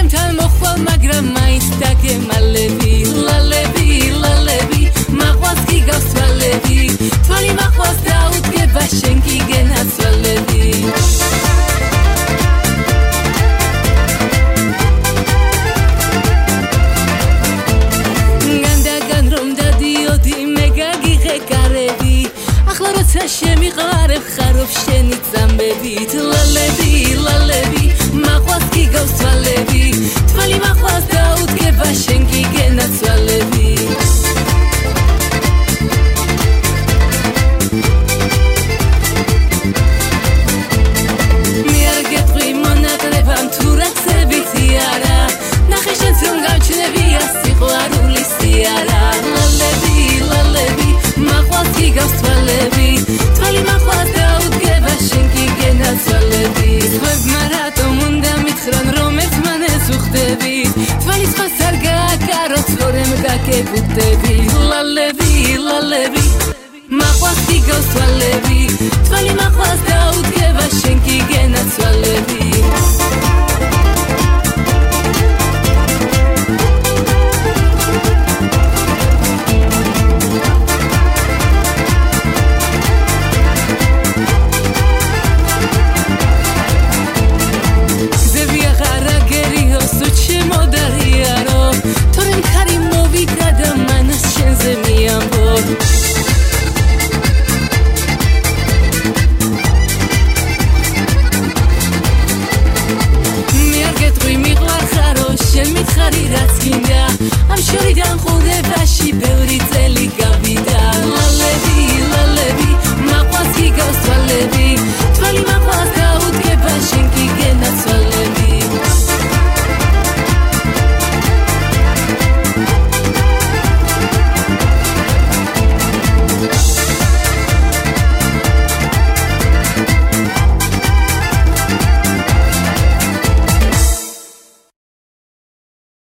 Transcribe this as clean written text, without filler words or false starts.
თან მოხვალ მაგრამ მაინც დაგემალები ლალები ლალები მაყვას გიგავს თვალები თვალი მაყვას დაუდგება შენ გიგენაცვალები განდაგან რომ დადიოდი მე გაგიღე კარები ახლა როცა შემიყარებ ხარობ შენი წამებით ლალები ლალები მაყვას გიგავს თვალები თვალი მაყვას დაუდგება შენ გიგენაცვალები მე არ გეტყვი მონაკლებამ თუ რაცებითი არა ნახე შენც რომ გავჩნევია სიყვარული სიარა ლალები ლალები მაყვას გიგავს თვალები თვალი მაყვას დაუდგება შენ გიგენაცვალები სხვებმა რატომ უნდა მითხრან რომ ერთმანეთს უხდები თვალი სხვას არ გააკარო თორემ გაგებუდები ლალები ლალები მაყვას გიგავს თვალები